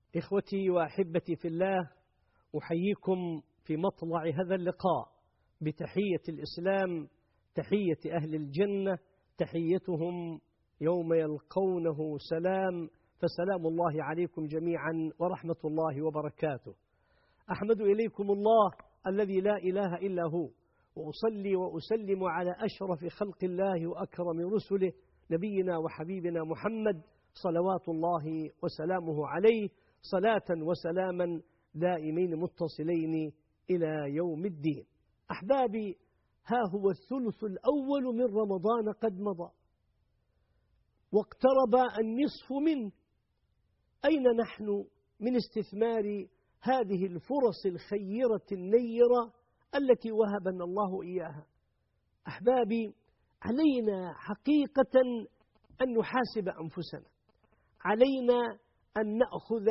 إخوتي وأحبتي في الله، أحييكم في مطلع هذا اللقاء بتحية الإسلام، تحية أهل الجنة، تحيتهم يوم يلقونه سلام، فسلام الله عليكم جميعا ورحمة الله وبركاته. أحمد إليكم الله الذي لا إله إلا هو، وأصلي وأسلم على أشرف خلق الله وأكرم رسله نبينا وحبيبنا محمد صلوات الله وسلامه عليه، صلاة وسلاما دائمين متصلين إلى يوم الدين. أحبابي، ها هو الثلث الأول من رمضان قد مضى واقترب النصف منه. أين نحن من استثمار هذه الفرص الخيرة النيرة التي وهبنا الله إياها؟ أحبابي، علينا حقيقة أن نحاسب أنفسنا، علينا أن نأخذ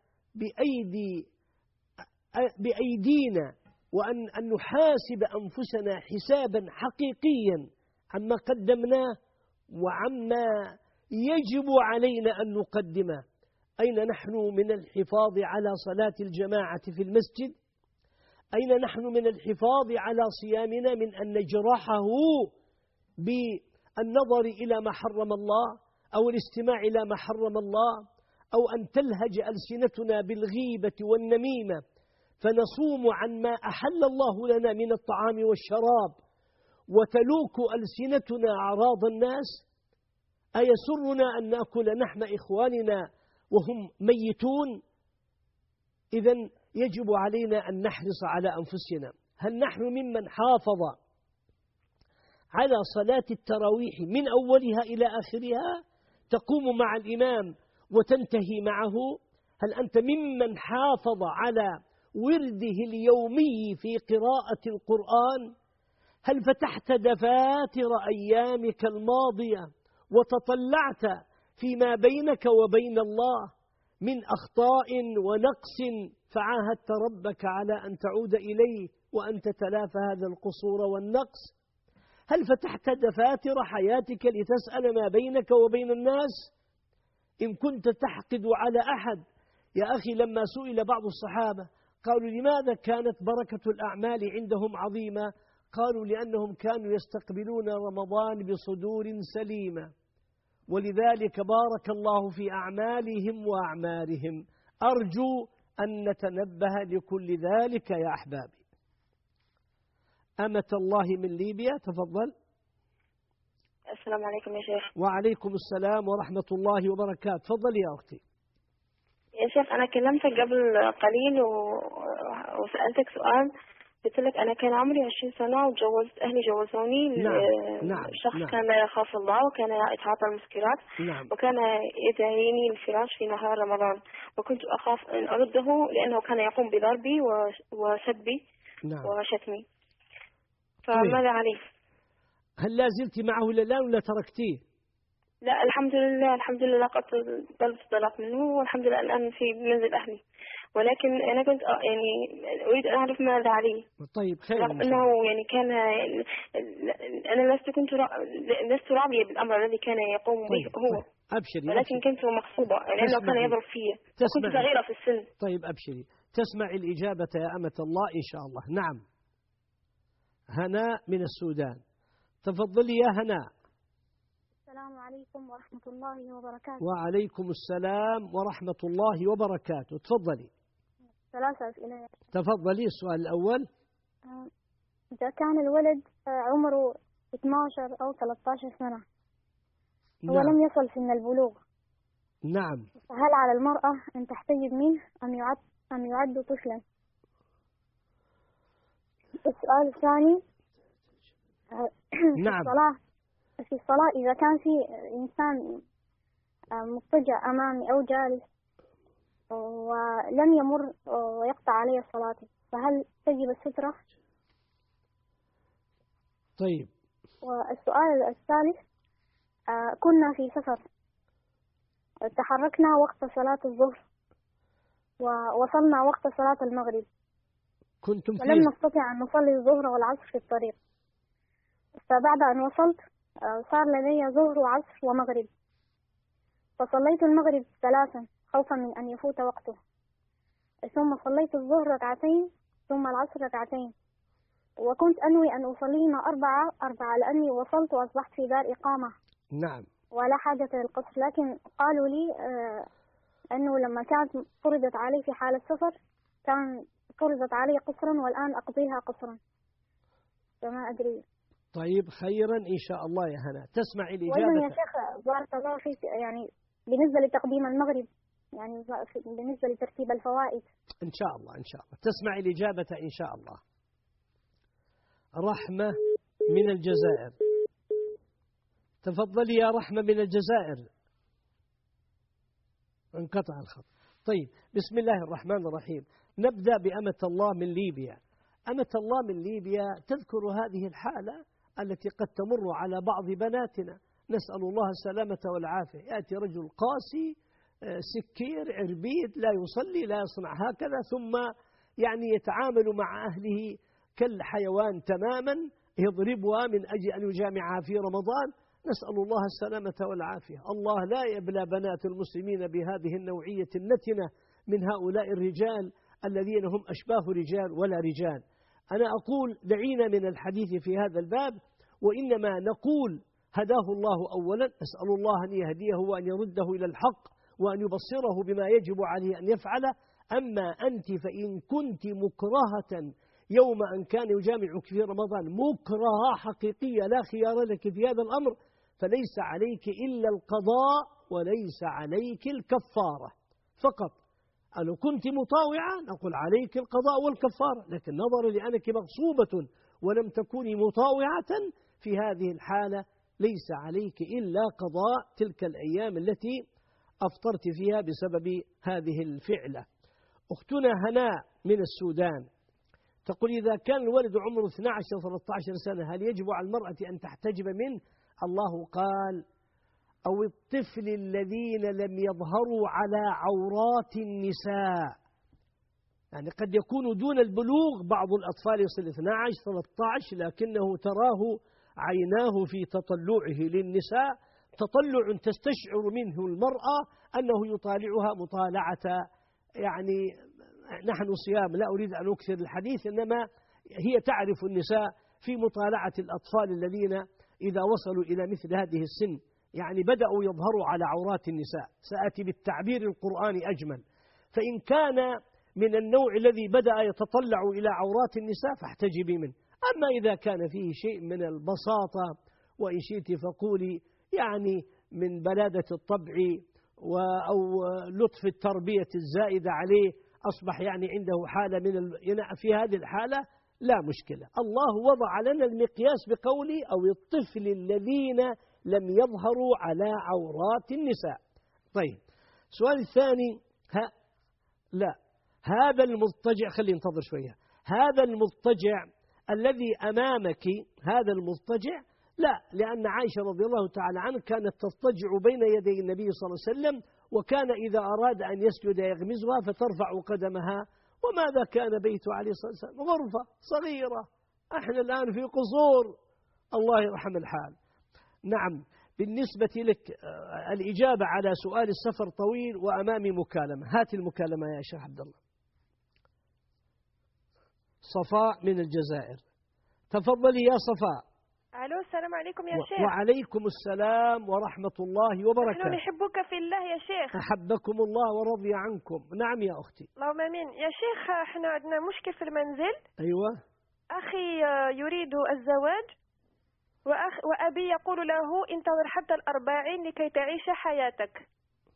بأيدينا وأن نحاسب أنفسنا حسابا حقيقيا عما قدمناه وعما يجب علينا أن نقدمه. أين نحن من الحفاظ على صلاة الجماعة في المسجد؟ أين نحن من الحفاظ على صيامنا من أن نجرحه بالنظر إلى ما حرم الله أو الاستماع إلى ما حرم الله، أو أن تلهج ألسنتنا بالغيبة والنميمة فنصوم عن ما أحل الله لنا من الطعام والشراب وتلوك ألسنتنا أعراض الناس؟ أيسرنا أن نأكل لحم إخواننا وهم ميتون؟ إذن يجب علينا أن نحرص على أنفسنا. هل نحن ممن حافظ على صلاة التراويح من أولها إلى آخرها تقوم مع الإمام وتنتهي معه؟ هل أنت ممن حافظ على ورده اليومي في قراءة القرآن؟ هل فتحت دفاتر أيامك الماضية وتطلعت فيما بينك وبين الله من أخطاء ونقص فعاهدت ربك على أن تعود إليه وأن تتلافى هذا القصور والنقص؟ هل فتحت دفاتر حياتك لتسأل ما بينك وبين الناس؟ إن كنت تحقد على أحد، يا أخي، لما سئل بعض الصحابة قالوا لماذا كانت بركة الأعمال عندهم عظيمة؟ قالوا لأنهم كانوا يستقبلون رمضان بصدور سليمة، ولذلك بارك الله في أعمالهم وأعمارهم. أرجو أن نتنبه لكل ذلك يا أحبابي. أمة الله من ليبيا، تفضل. السلام عليكم يا شيخ. وعليكم السلام ورحمة الله وبركاته. تفضل يا أختي. يا شيخ، أنا كلمتك قبل قليل وسألتك سؤال، قلت لك أنا كان عمري 20 سنة وجوزت أهلي، جوزوني شخص نعم. كان لا يخاف الله وكان يتعاطى المسكرات. نعم. وكان يدعيني الفراش في نهار رمضان، وكنت أخاف أن أرده لأنه كان يقوم بضربي وسبي. نعم. وشتمي. فماذا عليه؟ هل لا زلت معه الآن ولا تركتيه؟ لا، الحمد لله، الحمد لله، قد طلبت الطلاق منه، والحمد لله الآن في منزل أهلي. ولكن أنا كنت يعني أريد أن أعرف ماذا عليه. طيب، خير. رغم أنه يعني كان أنا لست راضية بالأمر الذي كان يقوم به هو. أبشري. ولكن كنت مغصوبة لأنه كان يضرب فيا وكنت صغيرة في السن. طيب أبشري، تسمع الإجابة يا أمة الله إن شاء الله. نعم. هناء من السودان، تفضلي يا هناء. السلام عليكم ورحمة الله وبركاته. وعليكم السلام ورحمة الله وبركاته. تفضلي. 3 أسئلة. تفضلي. السؤال الأول: إذا كان الولد عمره 12 أو 13 سنة ولم يصل سن البلوغ، نعم، فهل على المرأة أن تحتجب منه أم يعد طفلا؟ السؤال الثاني: نعم. في الصلاة إذا كان في إنسان مضطجع أمامي أو جالس ولم يمر ويقطع علي الصلاة، فهل تجب السترة؟ طيب. والسؤال الثالث: كنا في سفر، تحركنا وقت صلاة الظهر ووصلنا وقت صلاة المغرب، ولم نستطع أن نصلي الظهر والعصر في الطريق. فبعد أن وصلت صار لدي ظهر وعصر ومغرب، فصليت المغرب 3 خوفا من أن يفوت وقته، ثم صليت الظهر ركعتين ثم العصر ركعتين، وكنت أنوي أن أصليهما أربعة لأني وصلت وأصبحت في دار إقامة. نعم. ولا حاجة للقصر، لكن قالوا لي أنه لما كانت فرضت علي في حال السفر كان فرضت علي قصرا والآن أقضيها قصرا، فما أدري. طيب خيرا إن شاء الله يا هنا. تسمع الإجابة. وأيضا يا شيخ بارك الله فيك، يعني بالنسبة لتقديم المغرب، يعني بالنسبة لترتيب الفوائد. إن شاء الله إن شاء الله تسمع الإجابة إن شاء الله. رحمة من الجزائر، تفضلي يا رحمة من الجزائر. انقطع الخط. طيب بسم الله الرحمن الرحيم. نبدأ بأمة الله من ليبيا. أمة الله من ليبيا تذكر هذه الحالة التي قد تمر على بعض بناتنا، نسأل الله السلامة والعافية. يأتي رجل قاسي سكير عربيد لا يصلي لا يصنع هكذا، ثم يعني يتعامل مع أهله كالحيوان تماما، يضربها من أجل أن يجامعها في رمضان، نسأل الله السلامة والعافية. الله لا يبلى بنات المسلمين بهذه النوعية النتنة من هؤلاء الرجال الذين هم أشباه رجال ولا رجال. أنا أقول دعينا من الحديث في هذا الباب، وإنما نقول هداه الله أولا، أسأل الله أن يهديه وأن يرده إلى الحق وأن يبصره بما يجب عليه أن يفعله. أما أنت فإن كنت مكرهة يوم أن كان يجامعك في رمضان مكرهة حقيقية لا خيار لك في هذا الأمر، فليس عليك إلا القضاء وليس عليك الكفارة فقط. لو كنت مطاوعة نقول عليك القضاء والكفارة، لكن نظرا لأنك مغصوبة ولم تكوني مطاوعة في هذه الحالة ليس عليك إلا قضاء تلك الأيام التي أفطرت فيها بسبب هذه الفعلة. أختنا هناء من السودان تقول إذا كان الولد عمره 12-13 سنة هل يجب على المرأة أن تحتجب منه؟ الله قال أو الطفل الذين لم يظهروا على عورات النساء، يعني قد يكون دون البلوغ، بعض الأطفال يصل 12-13 لكنه تراه عيناه في تطلعه للنساء تطلع تستشعر منه المرأة أنه يطالعها مطالعة، يعني نحن صيام لا أريد أن أكثر الحديث، إنما هي تعرف النساء في مطالعة الأطفال الذين إذا وصلوا إلى مثل هذه السن يعني بدأوا يظهروا على عورات النساء. سأتي بالتعبير القرآني أجمل. فإن كان من النوع الذي بدأ يتطلع إلى عورات النساء فاحتجبي منه. أما إذا كان فيه شيء من البساطة وإن شئت فقولي يعني من بلادة الطبع أو لطف التربية الزائدة عليه أصبح يعني عنده حالة من في هذه الحالة لا مشكلة. الله وضع لنا المقياس بقوله أو الطفل الذين لم يظهروا على عورات النساء. طيب السؤال الثاني لا هذا المضطجع، خلي ننتظر شوية، هذا المضطجع الذي أمامك هذا المضطجع لا، لأن عائشة رضي الله تعالى عنها كانت تضطجع بين يدي النبي صلى الله عليه وسلم، وكان إذا أراد أن يسجد يغمزها فترفع قدمها. وماذا كان بيته عليه الصلاة والسلام؟ غرفة صغيرة، احنا الآن في قصور، الله يرحم الحال. نعم بالنسبة لك الإجابة على سؤال السفر طويل وأمامي مكالمة. هات المكالمة يا شيخ عبد الله. صفاء من الجزائر، تفضلي يا صفاء. ألو السلام عليكم يا شيخ. وعليكم السلام ورحمة الله وبركاته. نحن نحبك في الله يا شيخ. أحبكم الله ورضي عنكم. نعم يا أختي. اللهم آمين. يا شيخ احنا عندنا مشكل في المنزل. أيوة. أخي يريد الزواج وأبي يقول له انتظر حتى 40 لكي تعيش حياتك.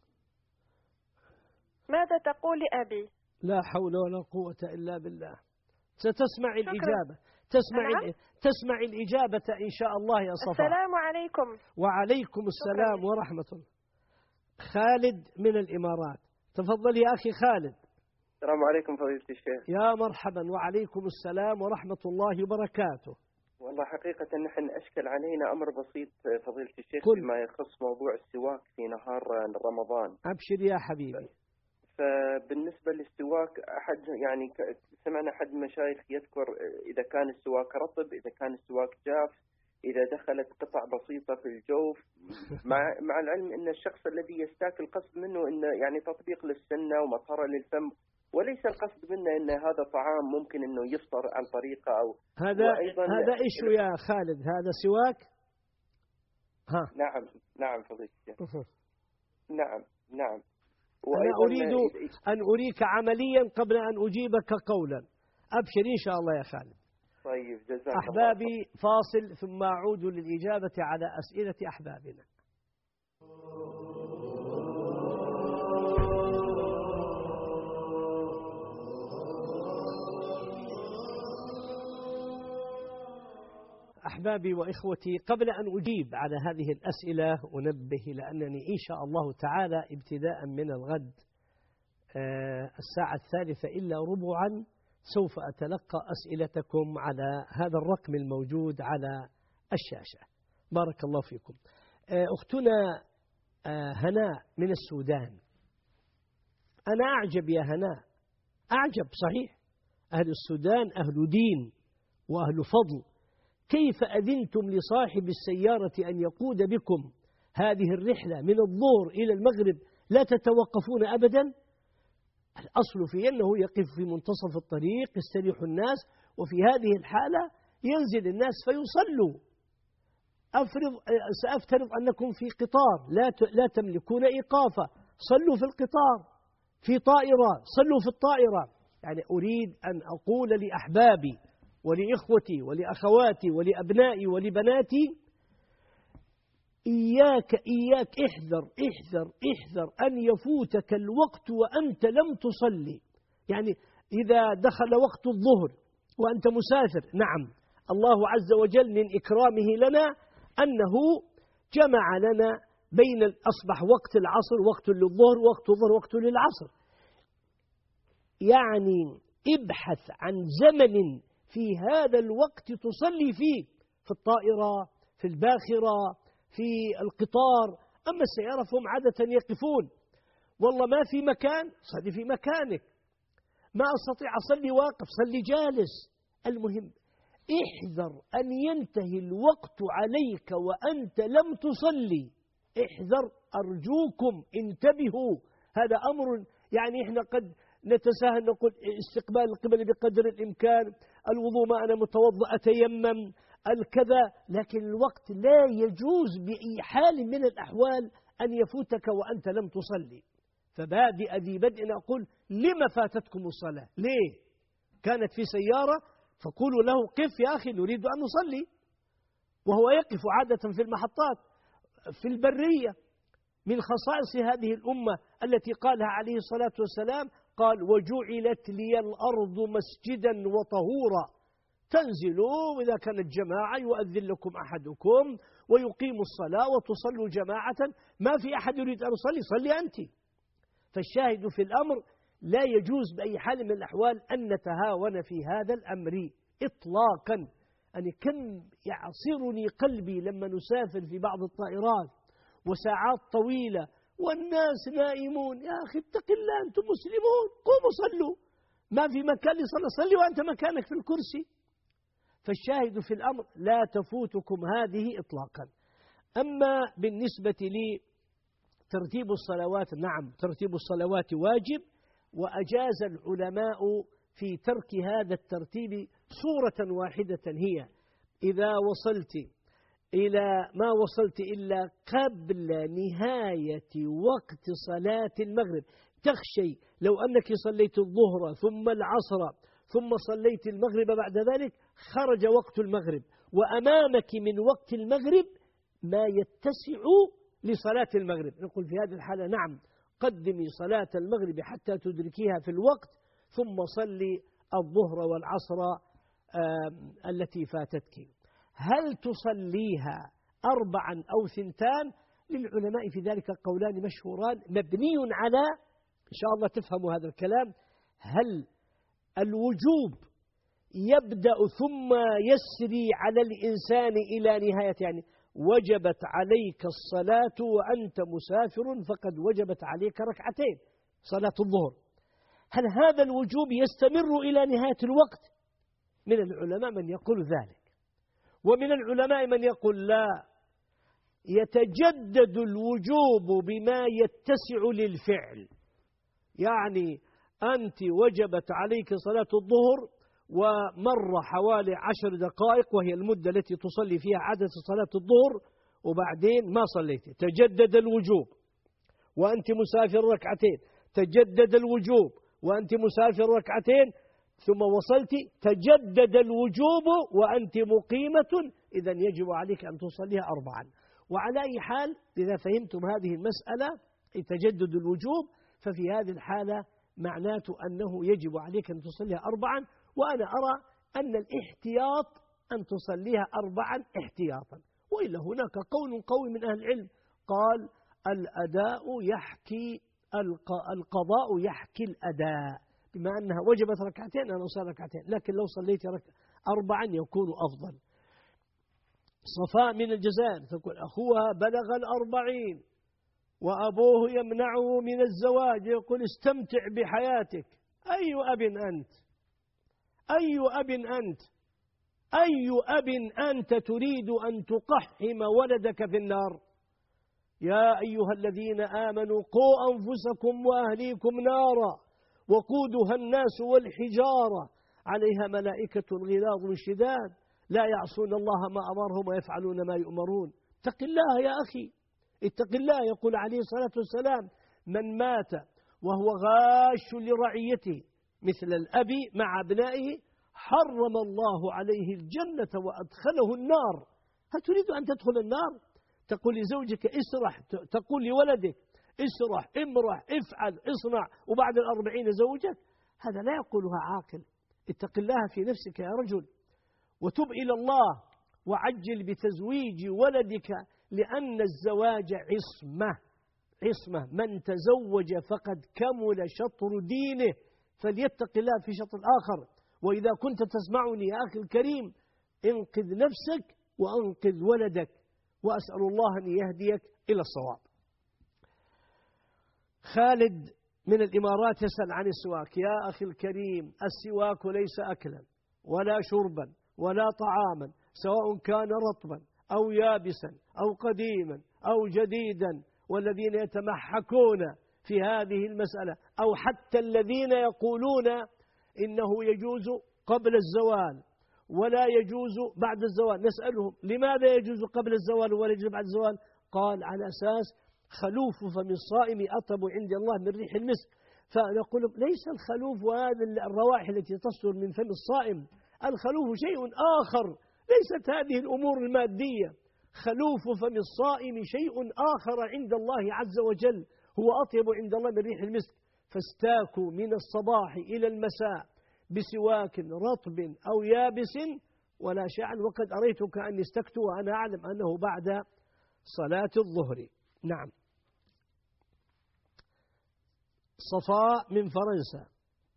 ماذا تقول لأبي؟ لا حول ولا قوة إلا بالله. ستسمع شكرا. الإجابة. تسمع الإجابة إن شاء الله يا صفاء. السلام عليكم. وعليكم السلام ورحمة الله. خالد من الإمارات، تفضل يا أخي خالد. السلام عليكم فضيلة الشيخ. يا مرحبا. وعليكم السلام ورحمة الله وبركاته. والله حقيقة نحن أشكل علينا أمر بسيط فضيلة الشيخ فيما يخص موضوع السواك في نهار رمضان. أبشر يا حبيبي. فبالنسبة للسواك يعني سمعنا أحد المشايخ يذكر إذا كان السواك رطب، إذا كان السواك جاف، إذا دخلت قطع بسيطة في الجوف، مع العلم أن الشخص الذي يستاك القصد منه أنه يعني تطبيق للسنة ومطهرة للفم وليس القصد منا أن هذا طعام ممكن أنه يفطر عن طريقة أو هذا إيش يا خالد؟ هذا سواك؟ ها نعم فضيلة الشيخ. نعم أنا أريد أن أريك عمليا قبل أن أجيبك قولا. أبشر إن شاء الله يا خالد. طيب جزاك الله. أحبابي فاصل ثم أعود للإجابة على أسئلة أحبابنا. أحبابي وإخوتي، قبل أن أجيب على هذه الأسئلة أنبه لأنني إن شاء الله تعالى ابتداء من الغد الساعة 3:15 سوف أتلقى أسئلتكم على هذا الرقم الموجود على الشاشة. بارك الله فيكم. أختنا هناء من السودان، أنا أعجب يا هناء، أعجب صحيح. أهل السودان أهل دين وأهل فضل، كيف أذنتم لصاحب السيارة أن يقود بكم هذه الرحلة من الظهر إلى المغرب لا تتوقفون أبدا؟ الأصل في أنه يقف في منتصف الطريق يستريح الناس، وفي هذه الحالة ينزل الناس فيصلوا. سأفترض أنكم في قطار لا تملكون إيقافة، صلوا في القطار. في طائرة صلوا في الطائرة. يعني أريد أن أقول لأحبابي ولإخوتي ولأخواتي ولأبنائي ولبناتي، إياك احذر أن يفوتك الوقت وأنت لم تصلي. يعني إذا دخل وقت الظهر وأنت مسافر، نعم الله عز وجل من إكرامه لنا أنه جمع لنا بين أصبح وقت العصر وقت للظهر وقت الظهر وقت للعصر. يعني ابحث عن زمن في هذا الوقت تصلي فيه، في الطائرة، في الباخرة، في القطار. أما السيارة فهم عادة يقفون. والله ما في مكان، صلي في مكانك. ما أستطيع أصلي واقف، صلي جالس. المهم احذر أن ينتهي الوقت عليك وأنت لم تصلي. احذر أرجوكم، انتبهوا. هذا أمر يعني إحنا قد نتساهل، نقول استقبال القبل بقدر الإمكان، الوضوء ما أنا متوضأ أتيمم، الكذا، لكن الوقت لا يجوز بأي حال من الأحوال أن يفوتك وأنت لم تصلي. فبادئ ذي بدء أقول لما فاتتكم الصلاة؟ ليه؟ كانت في سيارة فقولوا له قف يا أخي نريد أن نصلي، وهو يقف عادة في المحطات. في البرية من خصائص هذه الأمة التي قالها عليه الصلاة والسلام، قال وجعلت لي الأرض مسجدا وطهورا. تنزلوا وإذا كانت جماعة يؤذن لكم أحدكم ويقيم الصلاة وتصلوا جماعة، ما في أحد يريد أن يصلي، صلي أنت. فالشاهد في الأمر لا يجوز بأي حال من الأحوال أن نتهاون في هذا الأمر إطلاقا. يعني كم يعصرني قلبي لما نسافر في بعض الطائرات وساعات طويلة والناس نائمون. يا أخي اتق الله، أنتم مسلمون، قوموا صلوا. ما في مكان لصلاة، صلي وأنت مكانك في الكرسي. فالشاهد في الأمر لا تفوتكم هذه إطلاقا. أما بالنسبة لي ترتيب الصلوات، نعم ترتيب الصلوات واجب، وأجاز العلماء في ترك هذا الترتيب صورة واحدة، هي إذا وصلت إلى ما وصلت إلا قبل نهاية وقت صلاة المغرب. تخشي لو أنك صليت الظهر ثم العصر ثم صليت المغرب بعد ذلك خرج وقت المغرب وأمامك من وقت المغرب ما يتسع لصلاة المغرب، نقول في هذه الحالة نعم قدمي صلاة المغرب حتى تدركيها في الوقت، ثم صلي الظهر والعصر التي فاتتك. هل تصليها 4 أو 2؟ للعلماء في ذلك قولان مشهوران مبني على، إن شاء الله تفهموا هذا الكلام، هل الوجوب يبدأ ثم يسري على الإنسان إلى نهاية، يعني وجبت عليك الصلاة وأنت مسافر فقد وجبت عليك 2 ركعتين صلاة الظهر، هل هذا الوجوب يستمر إلى نهاية الوقت؟ من العلماء من يقول ذلك، ومن العلماء من يقول لا، يتجدد الوجوب بما يتسع للفعل. يعني أنت وجبت عليك صلاة الظهر ومر حوالي 10 دقائق وهي المدة التي تصلي فيها عادة صلاة الظهر، وبعدين ما صليتي، تجدد الوجوب وأنت مسافر ركعتين، تجدد الوجوب وأنت مسافر ركعتين، ثم وصلت تجدد الوجوب وأنت مقيمة، إذا يجب عليك أن تصليها 4. وعلى أي حال إذا فهمتم هذه المسألة تجدد الوجوب، ففي هذه الحالة معناته أنه يجب عليك أن تصليها 4. وأنا أرى أن الاحتياط أن تصليها 4 احتياطا، وإلا هناك قول قوي من أهل العلم قال الأداء يحكي القضاء يحكي الأداء، بما أنها وجبت ركعتين أنا أصلي ركعتين، لكن لو صليت 4 يكون أفضل. صفاء من الجزائر تقول أخوها بلغ 40 وأبوه يمنعه من الزواج، يقول استمتع بحياتك. أي أب أنت؟ أي أب أنت؟ أي أب أنت تريد أن تقحم ولدك في النار؟ يا أيها الذين آمنوا قوا أنفسكم وأهليكم نارا وقودها الناس والحجارة عليها ملائكة غلاظ شداد لا يعصون الله ما أمرهم ويفعلون ما يؤمرون. اتق الله يا أخي، اتق الله. يقول عليه الصلاة والسلام من مات وهو غاش لرعيته مثل الأب مع أبنائه حرم الله عليه الجنة وأدخله النار. هل تريد أن تدخل النار؟ تقول لزوجك اسرح، تقول لولدك اسرح امرح افعل اصنع، وبعد 40 زوجك؟ هذا لا يقولها عاقل. اتق الله في نفسك يا رجل وتب إلى الله وعجل بتزويج ولدك، لأن الزواج عصمة. من تزوج فقد كمل شطر دينه، فليتق الله في شطر الآخر. وإذا كنت تسمعني يا أخي الكريم انقذ نفسك وأنقذ ولدك، وأسأل الله أن يهديك إلى الصواب. خالد من الإمارات يسأل عن السواك. يا أخي الكريم السواك ليس أكلا ولا شربا ولا طعاما، سواء كان رطبا أو يابسا أو قديما أو جديدا، والذين يتمحكون في هذه المسألة أو حتى الذين يقولون إنه يجوز قبل الزوال ولا يجوز بعد الزوال، نسألهم لماذا يجوز قبل الزوال ولا يجوز بعد الزوال؟ قال على أساس خلوف فم الصائم أطيب عند الله من ريح المسك. فنقول ليس الخلوف وهذه الروائح التي تصدر من فم الصائم، الخلوف شيء آخر، ليست هذه الأمور المادية. خلوف فم الصائم شيء آخر عند الله عز وجل، هو أطيب عند الله من ريح المسك. فاستاكوا من الصباح إلى المساء بسواك رطب أو يابس ولا شعن، وقد أريتك أن استكت وأنا أعلم أنه بعد صلاة الظهر. نعم. صفاء من فرنسا.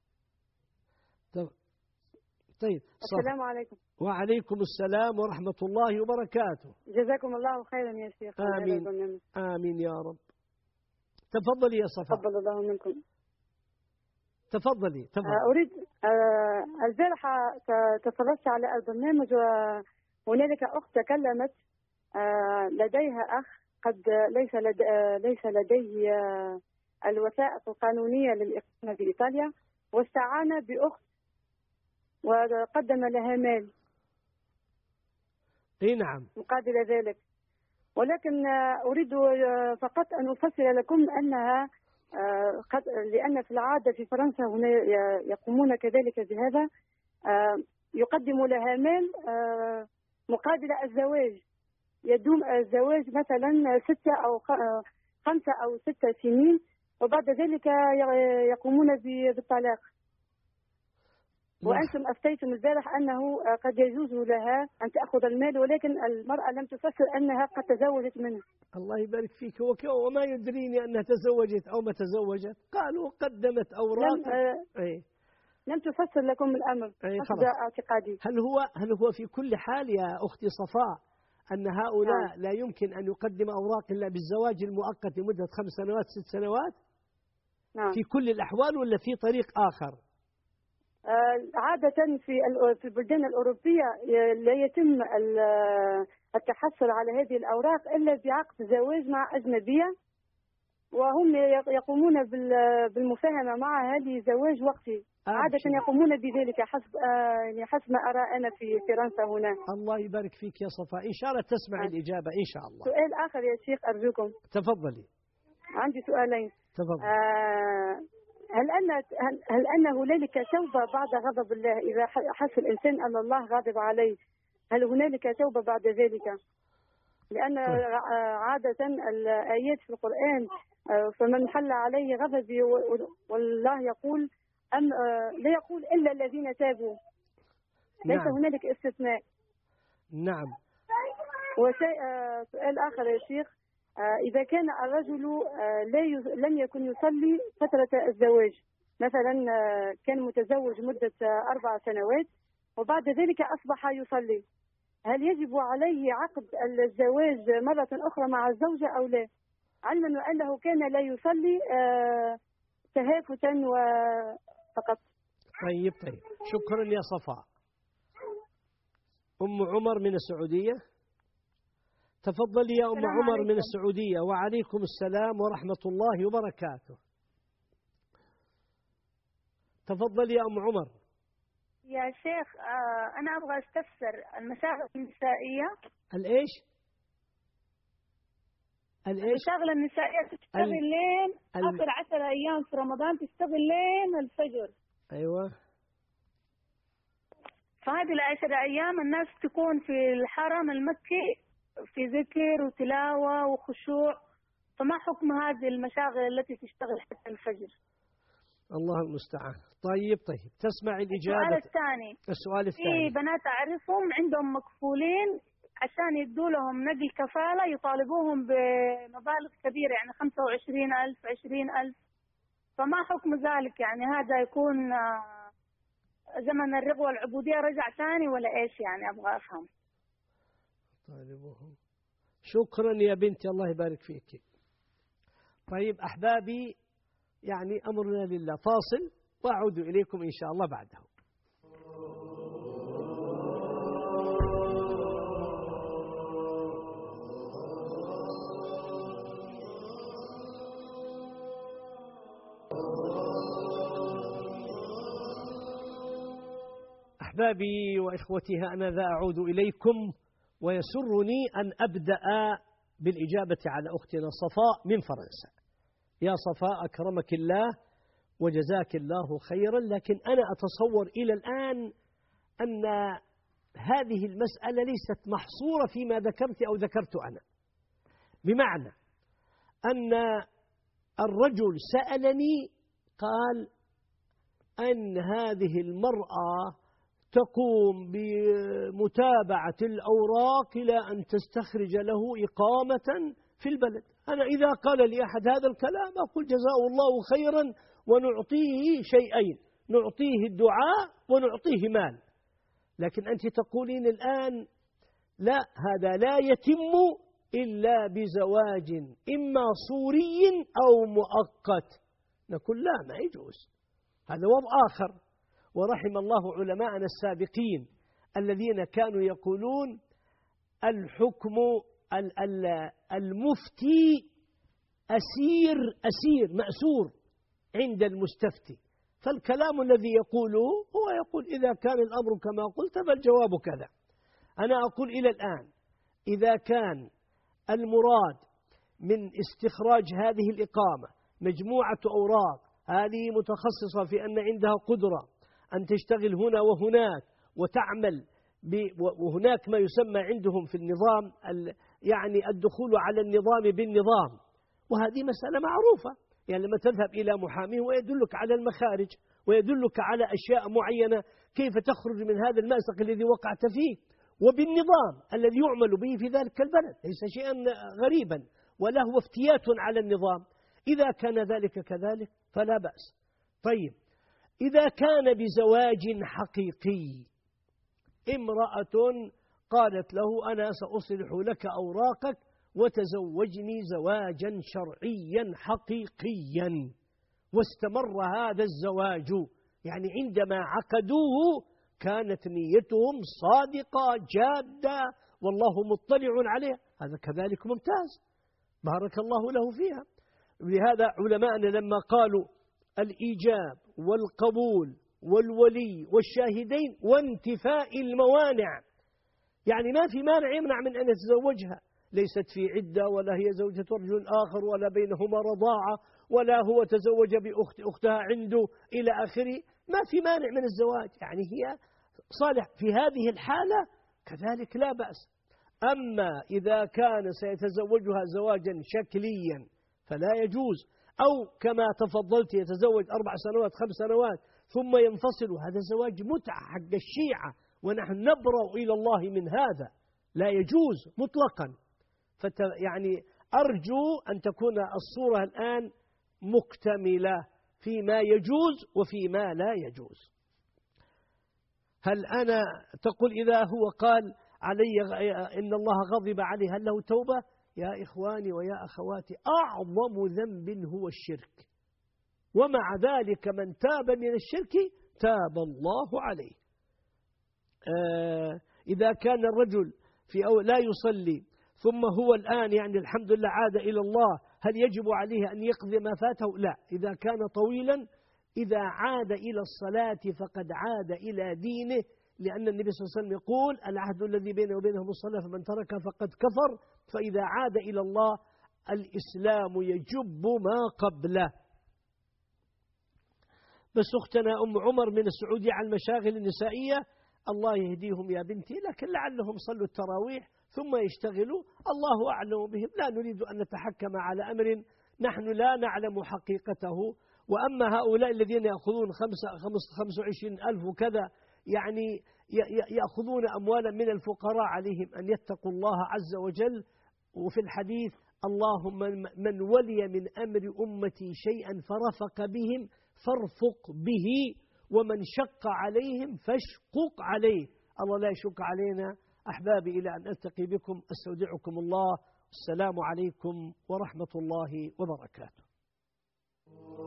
طيب السلام عليكم. وعليكم السلام ورحمة الله وبركاته. جزاكم الله خيرا يا شيخ. آمين آمين يا رب. تفضلي يا صفاء. تفضل الله منكم. تفضلي. أريد البارحة تفرجت على البرنامج وهنالك أخت تكلمت لديها أخ قد ليس لديه الوثائق القانونية للإقامة في إيطاليا، واستعان بأخت وقدم لها مال. اي نعم. مقابل ذلك، ولكن أريد فقط أن أفسر لكم أنها لأن في العادة في فرنسا هنا يقومون كذلك بهذا، يقدم لها مال مقابل الزواج. يدوم الزواج مثلا 6 أو 5 أو 6 سنين، وبعد ذلك يقومون بالطلاق. وأنتم أفتيتم البارح أنه قد يجوز لها أن تأخذ المال، ولكن المرأة لم تفسر أنها قد تزوجت منه. الله يبارك فيك. وما يدريني أنها تزوجت أو ما تزوجت، قالوا قدمت أوراق. لم تفسر لكم الأمر حسب اعتقادي. هل هو في كل حال يا أختي صفاء أن هؤلاء لا يمكن أن يقدم أوراق إلا بالزواج المؤقت لمدة 5 سنوات 6 سنوات؟ نعم. في كل الأحوال ولا في طريق آخر؟ عادة في البلدان الأوروبية لا يتم التحصل على هذه الأوراق إلا بعقد زواج مع أجنبية، وهم يقومون بالمفاهمة مع هذه زواج وقتي. عادة يقومون بذلك حسب ما أرى أنا في فرنسا هنا. الله يبارك فيك يا صفاء، إن شاء الله تسمع الإجابة إن شاء الله. سؤال آخر يا شيخ أرجوكم. تفضلي. عندي سؤالين. تفضل. هل أن هنالك توبة بعد غضب الله إذا حس الإنسان أن الله غاضب عليه؟ هل هنالك توبة بعد ذلك؟ لأن عادة الآيات في القرآن فمن حل عليه غضبي والله يقول لا يقول إلا الذين تابوا. ليس هنالك استثناء. نعم. وسؤال آخر يا شيخ، إذا كان الرجل لم يكن يصلي فترة الزواج، مثلا كان متزوج مدة 4 سنوات وبعد ذلك أصبح يصلي، هل يجب عليه عقد الزواج مرة أخرى مع الزوجة أو لا؟ علما أنه كان لا يصلي تهافتا فقط. طيب شكرا يا صفاء. أم عمر من السعودية، تفضلي يا أم عمر من السعودية. وعليكم السلام ورحمة الله وبركاته. تفضلي يا أم عمر. يا شيخ أنا أبغى أستفسر المشاغل النسائية. الإيش؟ المشاغل النسائية تشتغل لين آخر 10 أيام في رمضان، تشتغل لين الفجر. أيوة. فهذه ال10 أيام الناس تكون في الحرم المكي في ذكر وتلاوة وخشوع، فما حكم هذه المشاغل التي تشتغل حتى الفجر؟ الله المستعان. طيب تسمع الإجابة. السؤال الثاني، في بنات أعرفهم عندهم مكفولين عشان يدوا لهم نقل كفالة يطالبوهم بمبالغ كبيرة، يعني 25,000 20,000، فما حكم ذلك؟ يعني هذا يكون زمن الرغوة والعبودية رجع ثاني ولا إيش؟ يعني أبغى أفهم. طالبهم. شكرا يا بنتي، الله يبارك فيك. طيب أحبابي، يعني أمرنا لله، فاصل وأعود إليكم إن شاء الله بعده. أحبابي وإخوتي، أنا ذا أعود إليكم، ويسرني أن أبدأ بالإجابة على أختنا صفاء من فرنسا. يا صفاء أكرمك الله وجزاك الله خيرا، لكن أنا أتصور إلى الآن أن هذه المسألة ليست محصورة فيما ذكرت أو ذكرت أنا، بمعنى أن الرجل سألني قال أن هذه المرأة تقوم بمتابعة الأوراق إلى أن تستخرج له إقامة في البلد. أنا إذا قال لي أحد هذا الكلام أقول جزاه الله خيرا، ونعطيه شيئين، نعطيه الدعاء ونعطيه مال. لكن أنت تقولين الآن لا، هذا لا يتم إلا بزواج إما صوري أو مؤقت. نقول لا، ما يجوز، هذا وضع آخر. ورحم الله علماءنا السابقين الذين كانوا يقولون الحكم المفتي أسير مأسور عند المستفتي. فالكلام الذي يقوله هو يقول إذا كان الأمر كما قلت فالجواب كذا. أنا أقول إلى الآن إذا كان المراد من استخراج هذه الإقامة مجموعة أوراق، هذه متخصصة في أن عندها قدرة أن تشتغل هنا وهناك وتعمل، وهناك ما يسمى عندهم في النظام يعني الدخول على النظام بالنظام، وهذه مسألة معروفة. يعني لما تذهب إلى محامي ويدلك على المخارج ويدلك على أشياء معينة كيف تخرج من هذا المأزق الذي وقعت فيه، وبالنظام الذي يعمل به في ذلك البلد، ليس شيئا غريبا ولا هو افتيات على النظام. إذا كان ذلك كذلك فلا بأس. طيب إذا كان بزواج حقيقي، امرأة قالت له أنا سأصلح لك أوراقك وتزوجني زواجا شرعيا حقيقيا، واستمر هذا الزواج، يعني عندما عقدوه كانت نيتهم صادقة جادة والله مطلع عليها، هذا كذلك ممتاز، بارك الله له فيها. لهذا علماءنا لما قالوا الإيجاب والقبول والولي والشاهدين وانتفاء الموانع، يعني ما في مانع يمنع من أن يتزوجها، ليست في عدة ولا هي زوجة رجل آخر ولا بينهما رضاعة ولا هو تزوج بأخت أختها عنده إلى آخره، ما في مانع من الزواج، يعني هي صالح في هذه الحالة كذلك لا بأس. أما إذا كان سيتزوجها زواجا شكليا فلا يجوز، أو كما تفضلت يتزوج 4 سنوات 5 سنوات ثم ينفصل، هذا زواج متعة حق الشيعة ونحن نبرأ إلى الله من هذا، لا يجوز مطلقا. يعني أرجو أن تكون الصورة الآن مكتملة فيما يجوز وفيما لا يجوز. هل أنا تقول إذا هو قال علي إن الله غضب عليه هل له توبة؟ يا إخواني ويا أخواتي، أعظم ذنب هو الشرك، ومع ذلك من تاب من الشرك تاب الله عليه. إذا كان الرجل لا يصلي ثم هو الآن يعني الحمد لله عاد إلى الله، هل يجب عليه أن يقضي ما فاته؟ لا. إذا كان طويلا إذا عاد إلى الصلاة فقد عاد إلى دينه، لأن النبي صلى الله عليه وسلم يقول العهد الذي بينه وبينهم الصلاة فمن ترك فقد كفر. فإذا عاد إلى الله الإسلام يجب ما قبله. بس أختنا أم عمر من السعودية على المشاغل النسائية، الله يهديهم يا بنتي، لكن لعلهم صلوا التراويح ثم يشتغلوا، الله أعلم بهم، لا نريد أن نتحكم على أمر نحن لا نعلم حقيقته. وأما هؤلاء الذين يأخذون 25,000 وكذا، يعني يأخذون أموالا من الفقراء، عليهم أن يتقوا الله عز وجل. وفي الحديث اللهم من ولي من أمر أمتي شيئا فرفق بهم فارفق به، ومن شق عليهم فاشقق عليه. الله لا يشق علينا. أحبابي إلى أن ألتقي بكم أستودعكم الله. السلام عليكم ورحمة الله وبركاته.